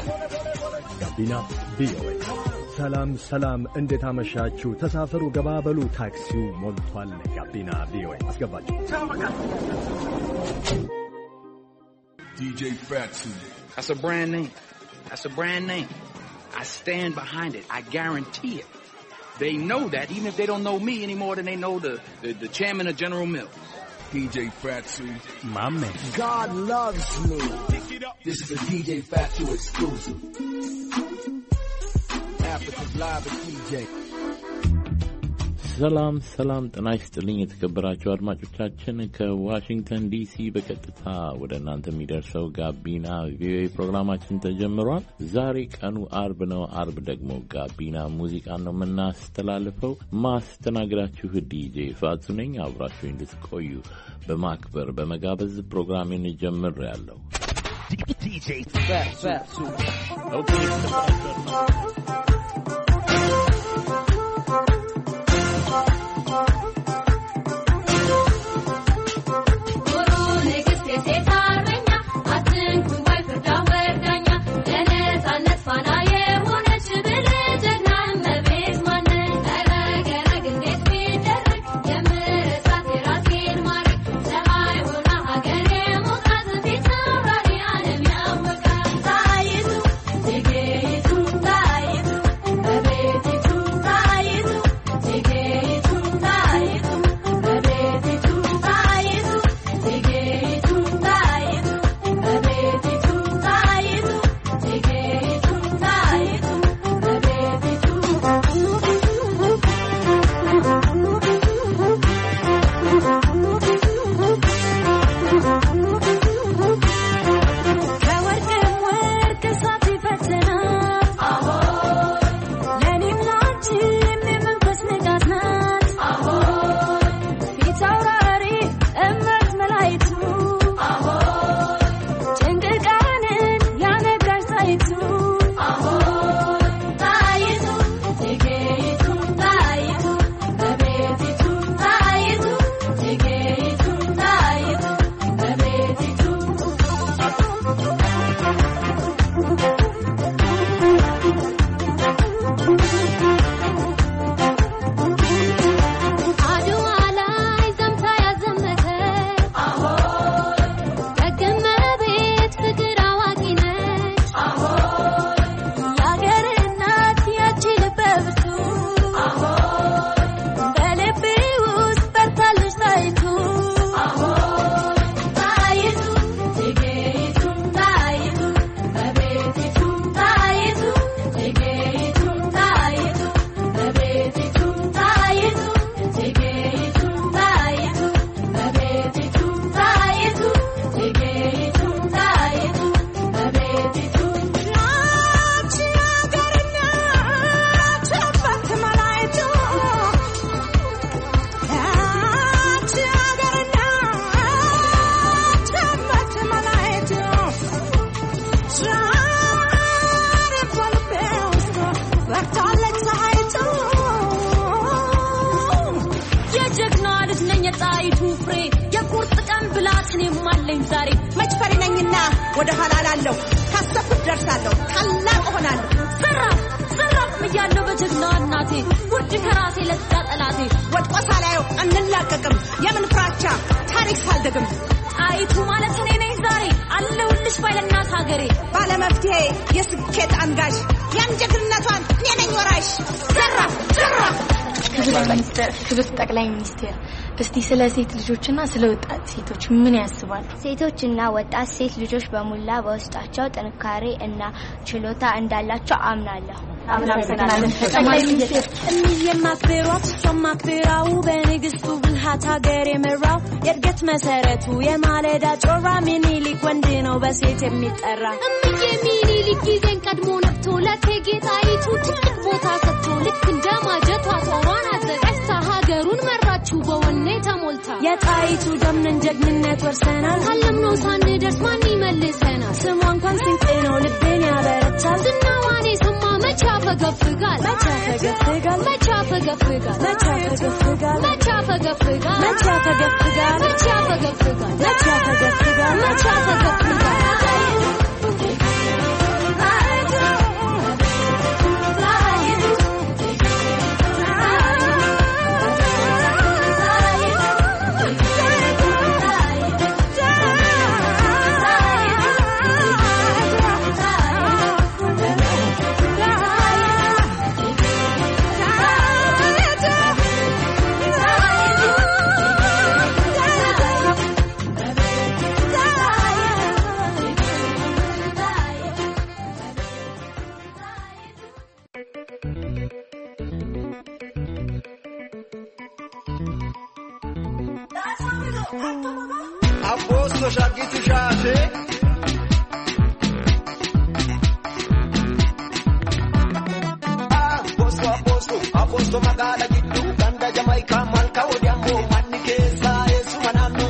ጋቢና ቪኦኤ። ሰላም ሰላም፣ እንዴት አመሻችሁ? ተሳፈሩ፣ ገባበሉ፣ ታክሲው ሞልቷል። ጋቢና ቪኦኤ አስገባችሁ። DJ Fatsu. That's a brand name. That's a brand name. I stand behind it. I guarantee it. They know that even if they don't know me any more than they know the chairman of General Mills. DJ Fatsu. My man. God loves me. This is a DJ Fatsu exclusive. Africa's live with DJ. ሰላም ሰላም ጤና ይስጥልኝ የተከበራችሁ አድማጮቻችን ከዋሽንግተን ዲሲ በቀጥታ ወደ እናንተ የሚደርሰው ጋቢና ቪኦኤ ፕሮግራማችን ተጀምሯል። ዛሬ ቀኑ አርብ ነው። አርብ ደግሞ ጋቢና ሙዚቃ ነው የምናስተላልፈው። ማስተናገዳችሁ ዲጄ ፋቱ ነኝ። አብራችሁ እንድትቆዩ በማክበር በመጋበዝ ፕሮግራሜን ጀምሬያለሁ። DJ Fatsu. Okay. ወደ ሐላላለው ካሰብኩት ደርሳለሁ ታላቅ ሆናለሁ ዘራፍ ምያለው በጀግና እናቴ ውድ ከራሴ ለዛ ጠላቴ ወድቆ ሳላየው አንላቀቅም የምን ፍራቻ ታሪክ ሳልደግም ጣይቱ ማለት እኔ ነኝ ዛሬ አለሁልሽ ባይለናት ሀገሬ ባለመፍትሄ የስኬት አንጋሽ ያንጀግንነቷን እኔ ነኝ ወራሽ ዘራፍ ክብር ጠቅላይ ሚኒስቴር እስቲ ስለ ሴት ልጆችና ስለ ወጣት ሴቶች ምን ያስባሉ? ሴቶችና ወጣት ሴት ልጆች በሙላ በውስጣቸው ጥንካሬ እና ችሎታ እንዳላቸው አምናለሁ። ጠቅላይ ሚኒስቴር የሚየማክበሯት ሶማክበራው በንግስቱ ብልሃት ሀገር የመራው የእድገት መሰረቱ የማለዳ ጮራ ሚኒሊክ ወንድ ነው በሴት የሚጠራ ሚኒሊክ ጊዜን ቀድሞ ነብቶ ለቴጌጣይቱ ትልቅ ቦታ ሰጥቶ ልክ እንደ ማጀቷ ጦሯን አዘጋጅታ ሀገሩን መራችው በወኔ ተሞልታ የጣይቱ ደምነን ጀግንነት ወርሰናል አለምነው ሳንደርስ ማን ይመልሰናል ስሟ እንኳን ስንቅ ነው ልቤን ያበረታል ዝናዋን የሰማ መቻ ፈገፍጋል Apposto shakitu shashe Apposto magala giddu ganda Jamaica malka odiamo manni kesa esu mananno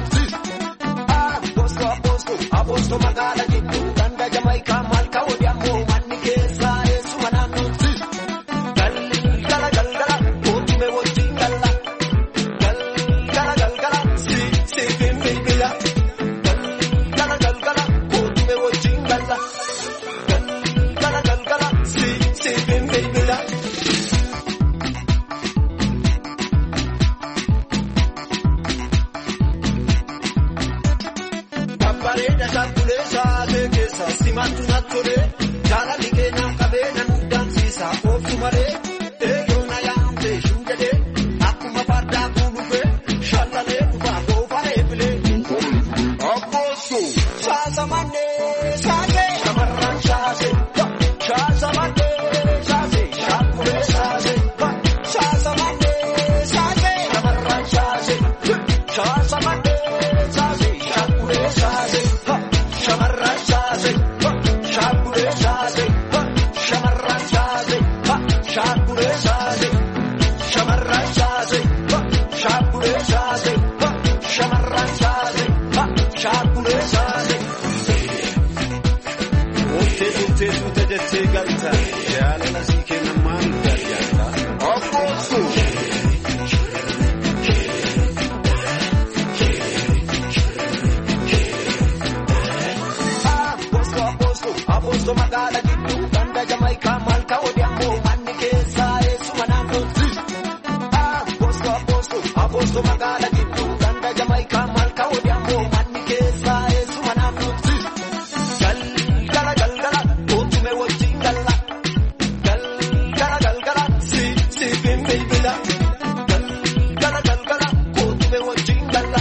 Apposto magala giddu ganda Jamaica malka odiamo manni kesa esu mananno Gala otime wojingala Gala si bimbila Gala otime wojingala Gala si bimbila Pareda shakulesa dekesa simantu natore jala ligena kabena nudansisa ofumare eyona yamte shungede akuma parda kulufe shalale ubago fareble Apposto shasamane shage amarran shase shasamane shase shakule shase shasamane shage amarran shase shasamane shase shakule shase Shamarran shase shakule shase Shamarran shase shakule shase Shamarran shase shakule shase Shamarran shase shakule shase Ote jette galta yale nasike naman gariyata Apposto Apposto magala giddu ganda Jamaica malka odiamo manni kesa esu mananno Apposto magala giddu ganda Jamaica malka odiamo manni kesa esu mananno Gala otime wojingala Gala si bimbila Gala otime wojingala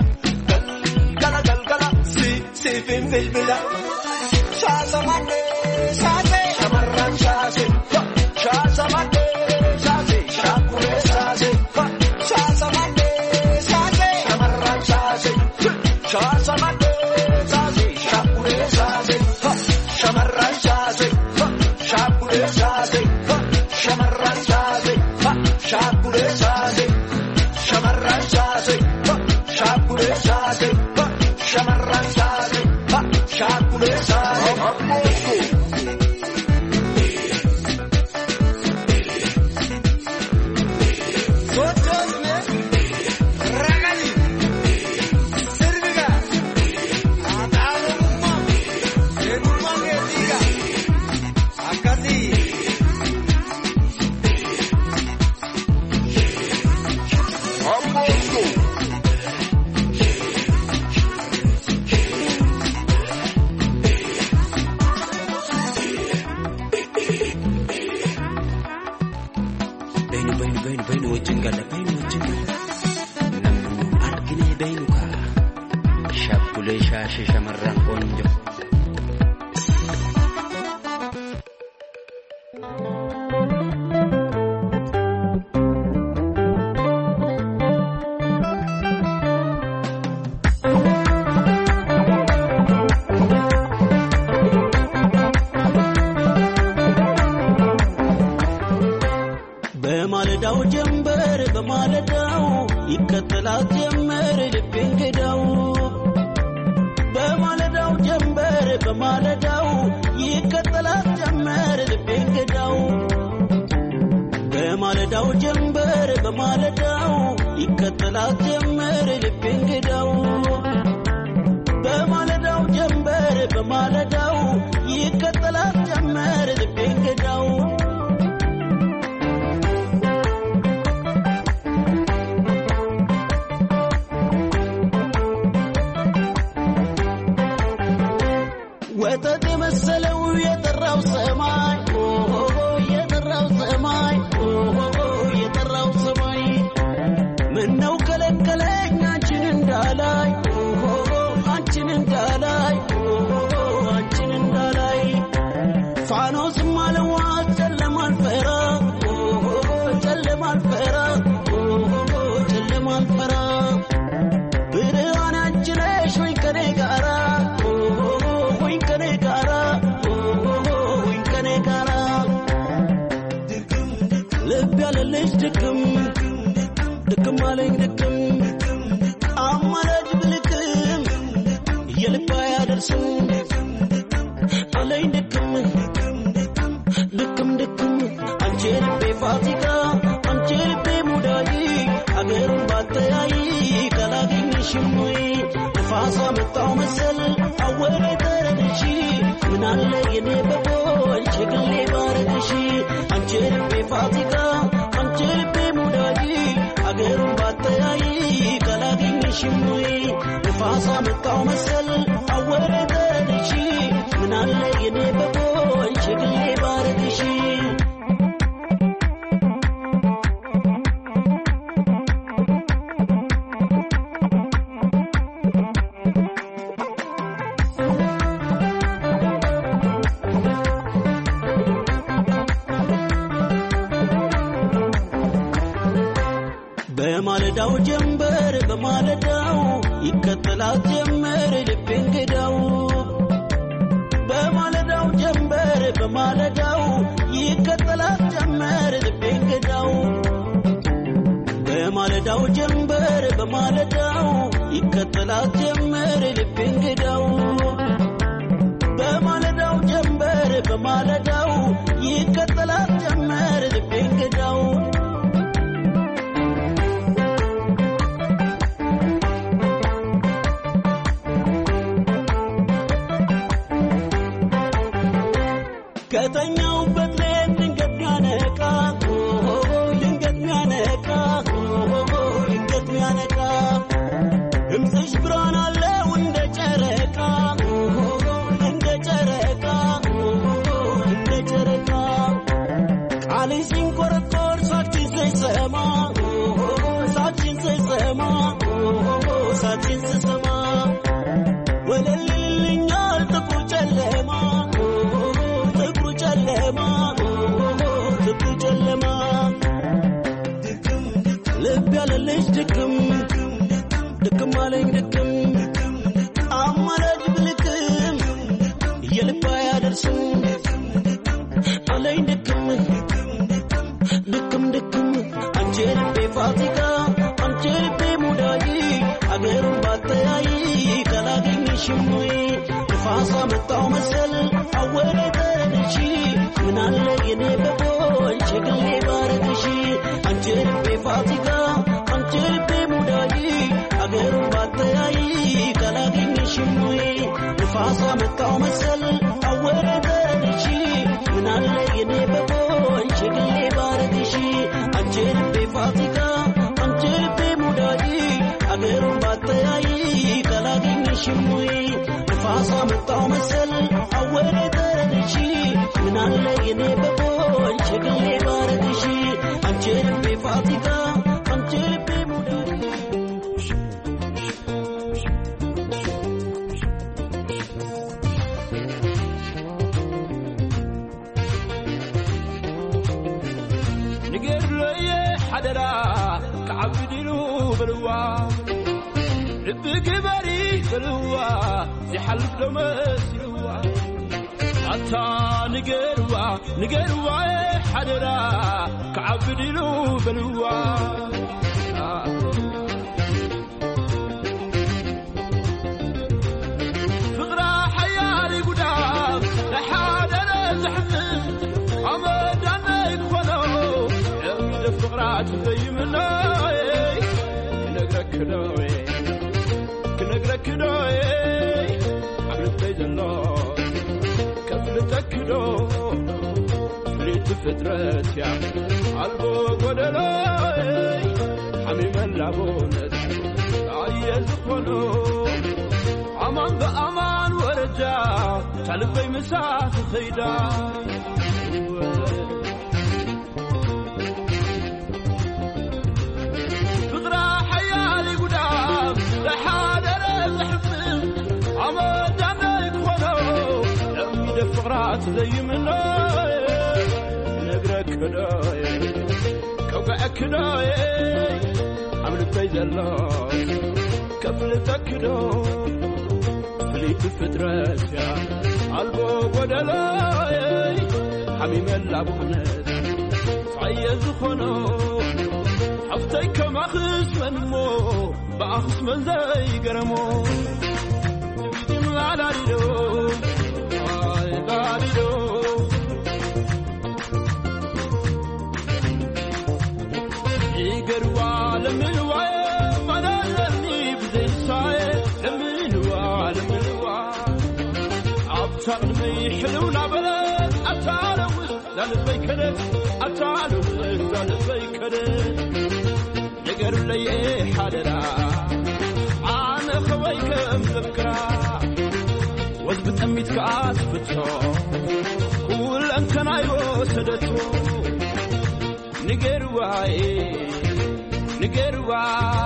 Gala si bimbila Shasamane shase amarran shase Shasamane shase shakule shase Shasamane shase amarran shase Shasamane shase shakule shase Shamarran shase shakule shase Shamarran shase shakule shase Shamarran shase shakule shase Shamarran shase shakule shase በማለዳው ጀንበር በማለዳው ይከተላት ጀመር ልቤን ገዳው በማለዳው ጀንበር በማለዳው ይከተላት ጀመር ልቤን ገዳው በማለዳው ጀንበር በማለዳው ይከተላት ጀመር ልቤን ገዳው በማለዳው ጀንበር በማለዳው ይከተላት ጀመር ልቤን ገዳው ወተት መሰለው የጠራው ሰማይ የጠራው ሰማይ የጠራው ሰማይ ምነው ከለከለ ድክም አለኝ ድክም አማላጅ ብልክም የልባ ያደርስም አለኝ ድክም ድክም ድክም አንቺ ልቤ ፋሲካ አንቺ ልቤ ሙዳይ አገሩን ባተያይ ካላገኘሽም ወይ ንፋሳ መጣው መሰል አወሬ ተረድሽ ምን አለ የኔ በቦል ችግሌ ባረግሽ አንቺ ልቤ ፋሲካ አንቺ ልቤ ሙዳይ አገሩን ባተያይ ካላገኘሽም ወይ ንፋሳ መጣው መሰል አወሬ ተረድሽ ምን አለ የኔ በቦል ችግሌ ባረግሽ በማለዳው ጀንበር በማለዳው ይከተላት ጀመር ልቤን ገዳው በማለዳው ጀንበር በማለዳው ይከተላት ጀመር ልቤን ገዳው በማለዳው ጀንበር በማለዳው ይከተላት ጀመር ልቤን ገዳው በማለዳው ጀንበር በማለዳው ይከተላት ጀመር ልቤን ገዳው ከተኛውበት ሌት ድንገት ሚያነቃ ድንገት ሚያነቃ ድንገት ሚያነቃ ድምፅሽ ብርሃን አለው እንደ ጨረቃ እንደ ጨረቃ እንደ ጨረቃ ቃልሽ ሲንቆረቆር ሳችን ስሰማ ሳችን ስሰማ ሳችን ስሰማ ወለልልኛል ጥቁር ጨለማ ጥቁር ጨለማ ልብ ያለልሽ ድክም ድክም አለኝ ድክም አማላጅ ብልክም የልባ ያደርስም አለኝ ድክም ድክም ድክም አንቺ ልቤ ፋሲካ አንቺ ልቤ ሙዳይ አገሩን ባተያይ ካላገኘሽም ወይ ንፋሳ መጣው መሰል አወሬ ተረድሽ ምን አለ የኔ በቦል ችግሌ ባረግሽ አንቺ ልቤ ፋሲካ አንቺ ልቤ ሙዳይ አገሩን ባተያይ ካላገኘሽም ወይ ንፋሳ መጣው መሰል አወሬ ተረድሽ ምን አለ የኔ በቦል ችግሌ ባረግሽ አንቺ ልቤ ፋሲካ አንቺ ልቤ ሙዳይ አገሩን ባተያይ ካላገኘሽም ወይ ንፋሳ መጣው መሰል አወሬ ተረድሽ ምን አለ የኔ በቦል ችግሌ ባረግሽ አንቺ ልቤ ፋሲካ አንቺ ልቤ ሙዳይ ንገር ለየ ሓደራ ከዓብድሉ በልዋ ልብ ግበሪ በልዋ ዝሓልፍ ዶ መስልዋ አታ ንገርዋ ንገርዋ ሓደራ ከዓብድሉ በልዋ ፍቕራ ሓያል ጉዳብ ለሓደረ ዘሕምም ኣመዳነ ይክኾኖ ዕምደ ፍቕራት ዘይምኖ ክነግረክዶይ ክነግረክዶይ ዓብልተይ ዘሎ ከፍልተክዶ ፍሊት ፍጥረት ያ ኣልቦ ጎደሎይ ሓሚመላቦነት ኣየ ዝኾኖ ኣማን ብኣማን ወረጃ ታልበይ ምሳኽ ኸይዳ ፍቕራ ሓያል ጉዳብ ለሓደረ ዘሕፍም ኣመዳነ ይክኾኖ ዕሚደ ፍቕራት ዘይምኖይ ነግረክዶይ ከውግዐክዶይ ኣብ ልበይ ዘሎ ከፍልተክዶ ፍሊት ፍጥረት ያ ኣልቦ ጎደሎይ ሓሚመላ ብኹነት ፋየ ዝኾኖ حفتي كما خس من مو بأخس من زي قرمو لا لا دو لا دو يقروا لمن واي فنالني بزي ساي لمن وا عبتر مي حلو لبلد أتعالو لالبي كده أتعالو لالبي كده يقروا لي حالنا عن خويكم ذكرى وزبت أميت كاس بتو كل أنكن عيو سدتو نقروا نقروا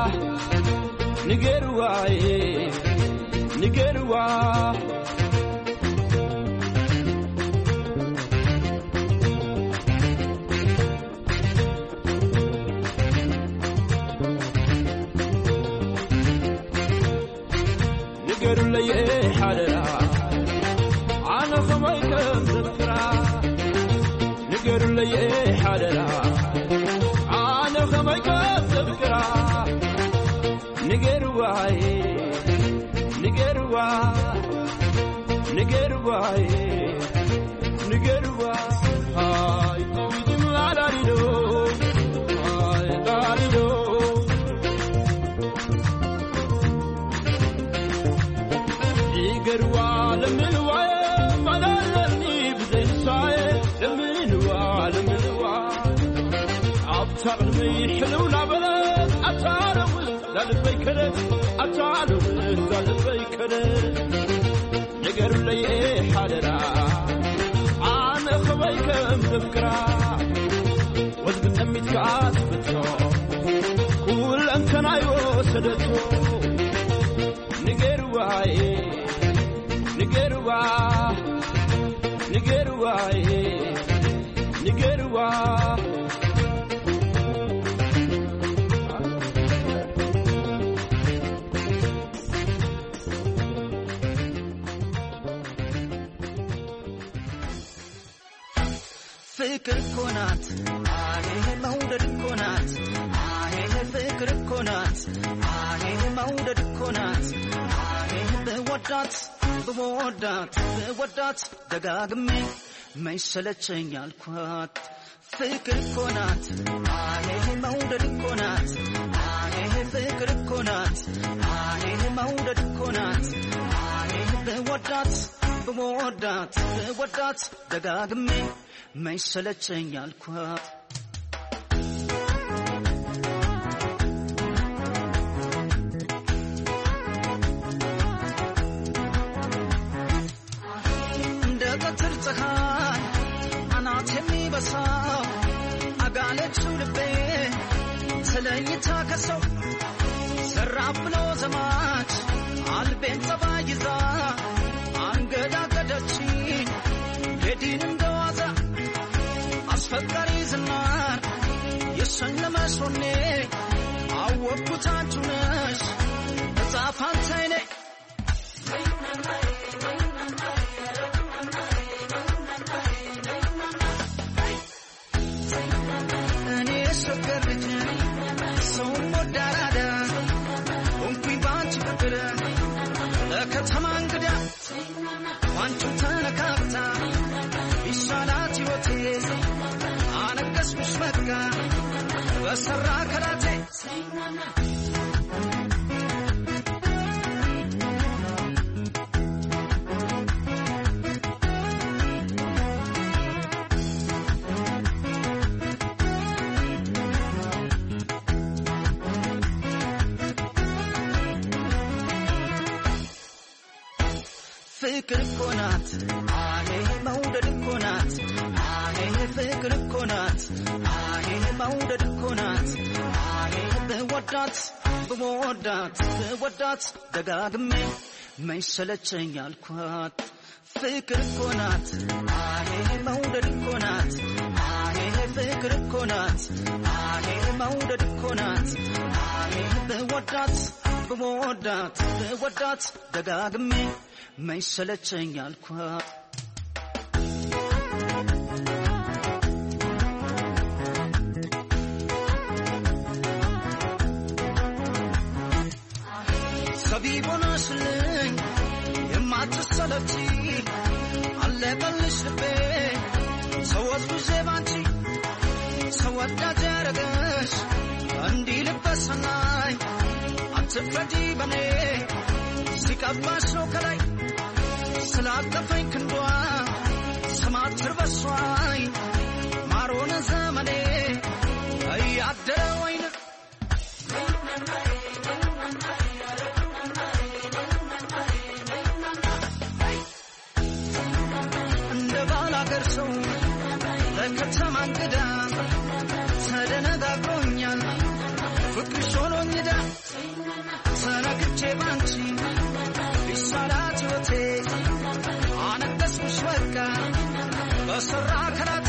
نقروا لي حالنا عنا خويكم ذكرى نقروا لي حالنا عنا خويكم ذكرى نقروا هاي تويتم على ريدو هاي داريدو يقروا لمن واي فنالني بزي ساي لمن وا عبتر مي حلو لبلد أتعالو لالبي كده أتعالو لالبي كده يقروا لي حالنا عن خويكم ذكرى وزبت أميت كاس بتو كل أنكن عيو سدتو نقروا فكر كونات مودد كونات فكر كونات مودد كونات بودات دقاقمي ما يسلتشن يالكوات فكر كونات مودد كونات فكر كونات مودد كونات بودات دقاقمي ما يسلتشن يالكوات ፀሐይ አናት የሚበሳው አጋለችው ልቤ ስለይታ ከሰው ሰራ ብሎ ዘማች አልቤን ጸባይ ይዛ አንገዳገደችኝ ሄዲን እንደዋዛ አስፈቃሪ ዝናር የሰለመ ሶኔ አወቅኩት አንቺ ነሽ ተጻፋንተኔ በሰራ ከራቴ ፍቅር እኮ ናት መውደድ እኮ ናት ፍቅር እኮ ናት መውደድ እኮ ናት በወዳት ደጋግሜ መይሰለቸኝ አልኳት ፍቅር እኮ ናት መውደድ እኮ ናት ፍቅር እኮ ናት መውደድ እኮ ናት በወዳት ደጋግሜ መይሰለቸኝ አልኳት ጠቢቦነሽልኝ የማትሰለቺ አለቀልሽ ልቤ ሰዎች ብዙ ባንቺ ሰው ወዳጅ ያረገሽ እንዲህ ልበሰናይ አትፍረጂ በኔ ሲቀባሽ ነው ከላይ ስላቀፈኝ ክንዷ ስማትር በሷይ ማሮነ ዘመኔ እያደረ ወይን እንደ ባላገር ሰው ለከተማ እንግዳ ተደነጋግሮኛል ፍቅርሽ ሆኖኝ ዳ ተነክቼ ባንቺ ቢሳላት ሕይወቴ አነገስኩሽ በቃ በሰራ ከራቴ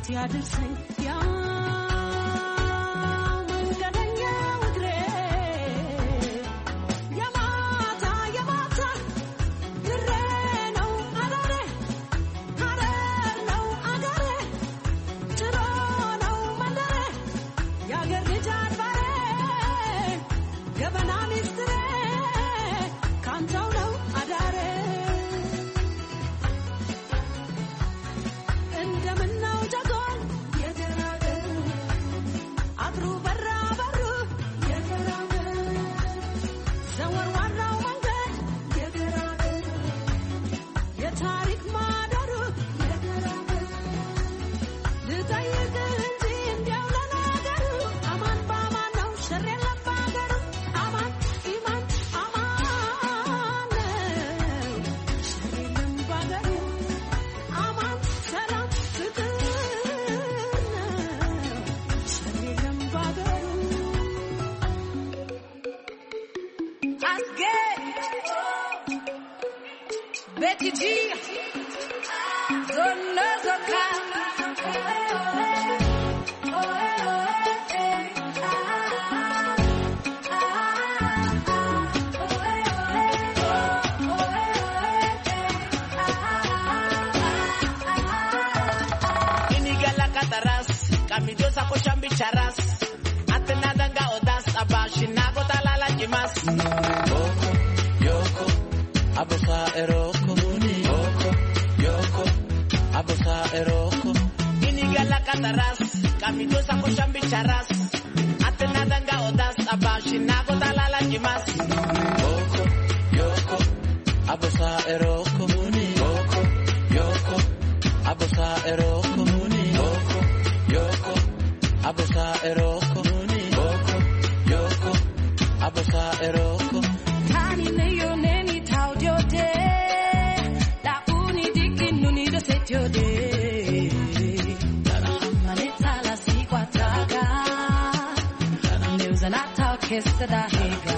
ቤት ያድርሰኝ ያ መንገደኛው እግሬ የማታ የማታ ድሬ ነው አዳሬ ሐረር ነው አገሬ ጭሮ ነው መንደሬ የአገር ልጅ አድባሬ ገበና ሚስጥሬ ካንተው ነው አዳሬ እንደምነው ጀጎል የተናገር አጥሩ በራ በሩ የተናገር ዘወር ዋናው መንገድ የተናገር የታሪክ ማደሩ የተናገር ልጠይቅ እንጂ እንዲያው ለነገሩ አማን በአማን ነው ሸር የለም በአገሩ አማን ኢማን አማን ነው ሸር የለም በአገሩ አማን ሰላም ፍቅር ነው ሸር የለም በአገሩ አስጌ Betty G Zona Zoka Inigala kataras kamidosa koshambi charas atenada nga odas abashinago talala jimas Yoko Abosa eroko Yoko Abosa eroko Inigala kataras kamidosa koshambi charas atenada nga odas abashinago talala jimas Yoko Abosa eroko Yoko Abosa eroko Yoko Abosa eroko Yoko Abosa eroko Tani ne yo neni tau dio de La uni dikin nuni do set yo de Manita la si quatraga News and atau kesta da hega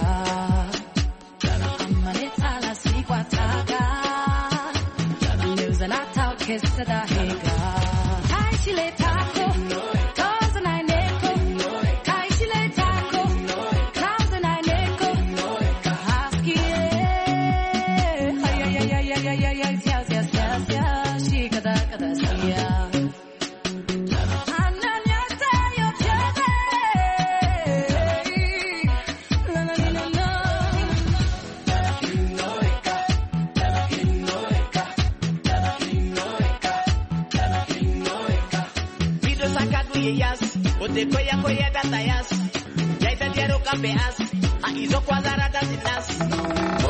Manita la si quatraga News and atau kesta da hega Kai chile taco Cause I neko Kai chile taco Cause I neko Husky Ay ay ay ay ay ay ay sia sia sia sia Shi kada kada sia Ananya sayo chade La la la la Video sacado yeyas Ote koya koya datayas Yaita diaro kambeas Aizo kwazara dasinas